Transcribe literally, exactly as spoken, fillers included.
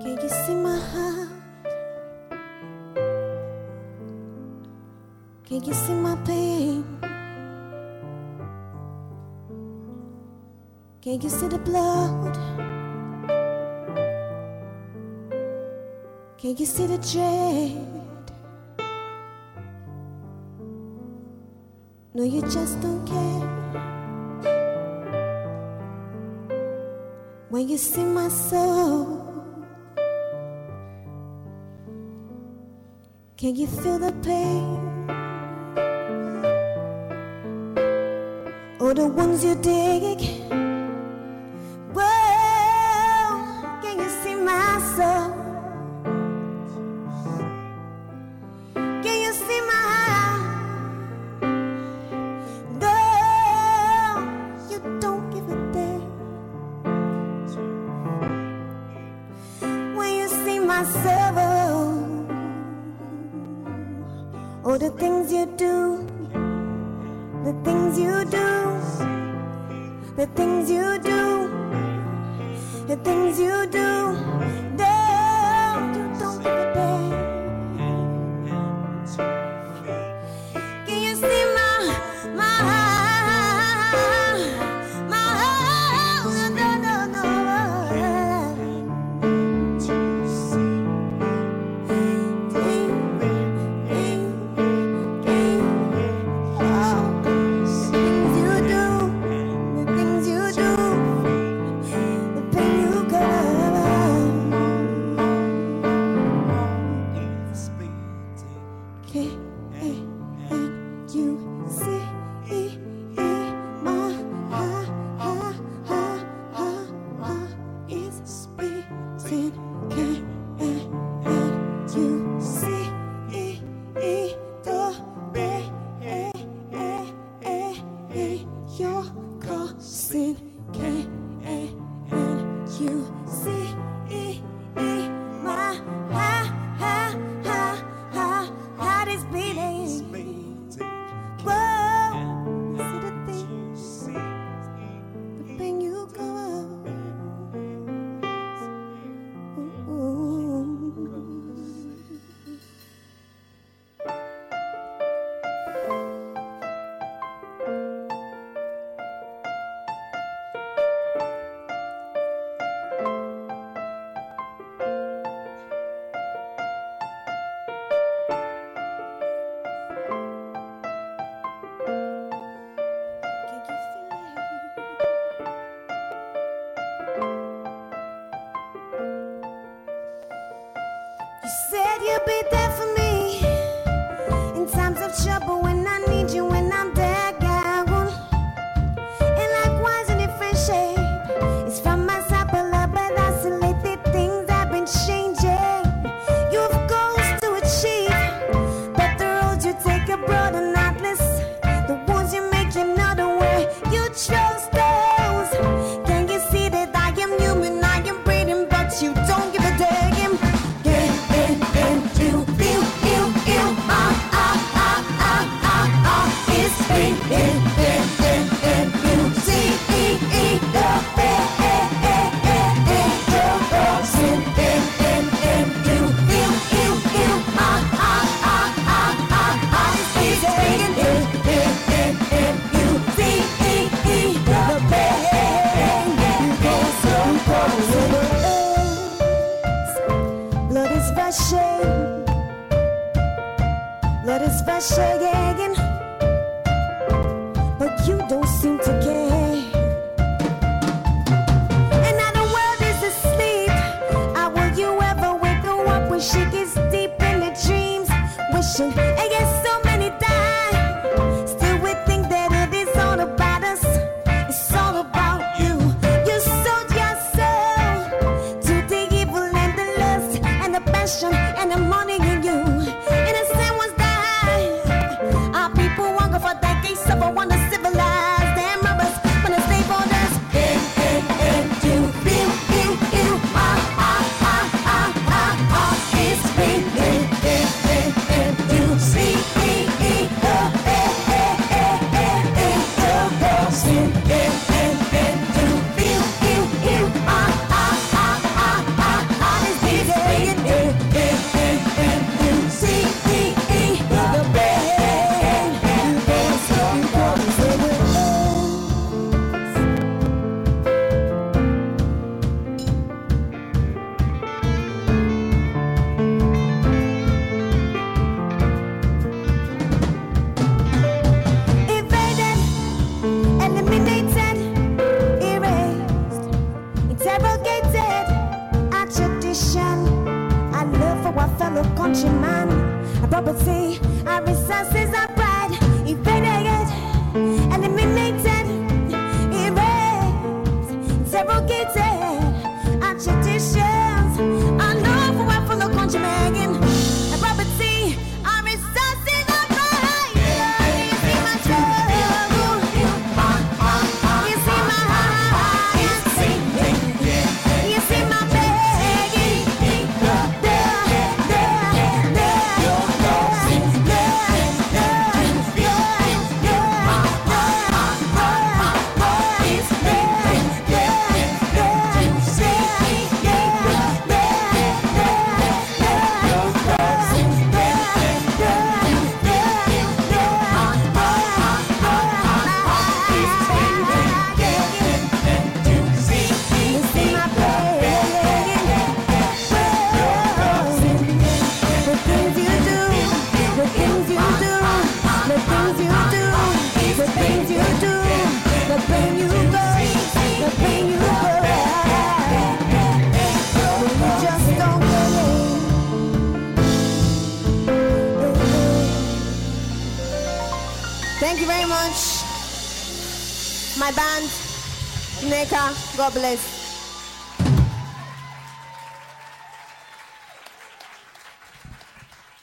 Can you see my heart? Can you see my pain? Can you see the blood? Can you see the dread? No, you just don't care. When you see my soul, can you feel the pain? Or the ones you dig? Well, can you see my soul? Can you see my heart? Girl, you don't give a damn. When you see my soul, or the things you do, the things you do, the things you do, the things you do, no, you don't give a damn. Can you see my, my, my, no, no, no. You said you'd be there for me in times of trouble, when I need you, when I'm down. And likewise in different shape, it's from my side, but isolated things have been changing. You have goals to achieve, but the roads you take are broad and atlas. The ones you make, you know the way you chose those. Can you see that I am human, I am breathing, but you don't give a damn. Blood is rushing, but you don't seem to care. And now the world is asleep. How will you ever wake her up when she gets deep in the dreams? Wishing, and yet so many die. Still we think that it is all about us. It's all about you. You sold your soul to the evil and the lust and the passion and the money in you. Innocent ones die. countryman. A property, our resources are bright, evaded, eliminated, erased, interrogated. Our traditions are known for our fellow countrymen. A property, our resources are bright. You see my struggle, you see my heart, you see my begging. Thank you very much, my band, Nneka. God bless.